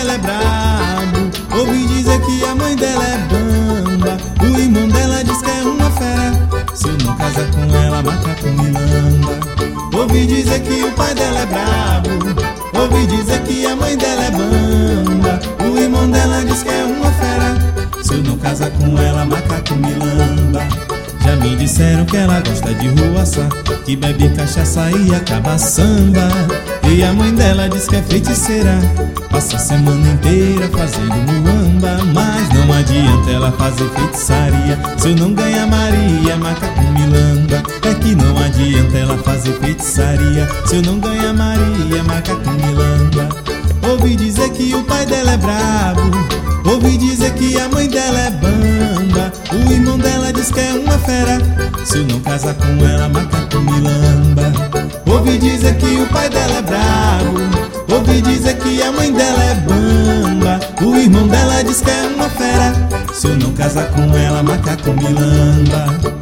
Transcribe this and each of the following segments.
dela é brabo. Ouvi dizer que a mãe dela é bamba. O irmão dela diz que é uma fera. Se eu não casar com ela, macaco me lamba. Ouvi dizer que o pai dela é brabo. Ouvi dizer que a mãe dela é bamba. O irmão dela diz que é uma fera. Se eu não casar com ela, macaco me lamba. Já me disseram que ela gosta de ruaça, que bebe cachaça e acaba samba. E a mãe dela diz que é feiticeira, passa a semana inteira fazendo muamba. Mas não adianta ela fazer feitiçaria, se eu não ganhar Maria, macaco me lamba. É que não adianta ela fazer feitiçaria, se eu não ganhar Maria, macaco me lamba. Ouvi dizer que o pai dela é brabo. Ouvi dizer que a mãe dela é bamba. O irmão dela diz que é uma fera. Se eu não casar com ela, macaco me lamba. Ouvi dizer que o pai dela é brabo. Ouvi dizer que a mãe dela é bamba. O irmão dela diz que é uma fera. Se eu não casar com ela, macaco me lamba.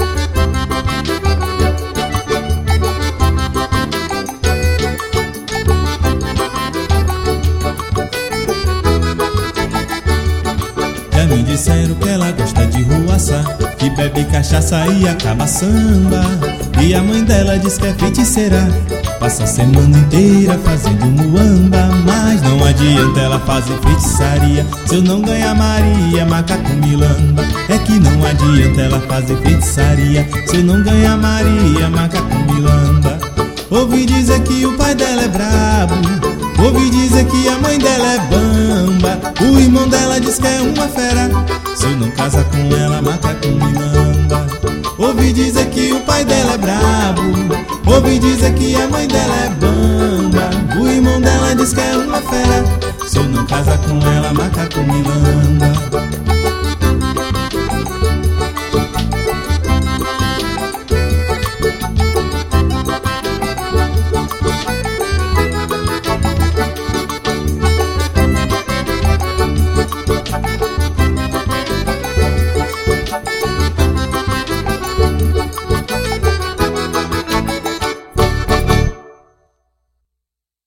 Me disseram que ela gosta de ruaça, que bebe cachaça e acaba samba. E a mãe dela diz que é feiticeira, passa a semana inteira fazendo muamba. Mas não adianta ela fazer feitiçaria, se eu não ganhar Maria, macaco me lamba. É que não adianta ela fazer feitiçaria, se eu não ganhar Maria, macaco me lamba. Ouvi dizer que o pai dela é brabo. Ouvi dizer que a mãe dela é bamba. O irmão dela diz que é uma fera. Se eu não casar com ela, macaco me lamba. Ouvi dizer que o pai dela é brabo. Ouvi dizer que a mãe dela é bamba. O irmão dela diz que é uma fera. Se eu não casar com ela, macaco me lamba.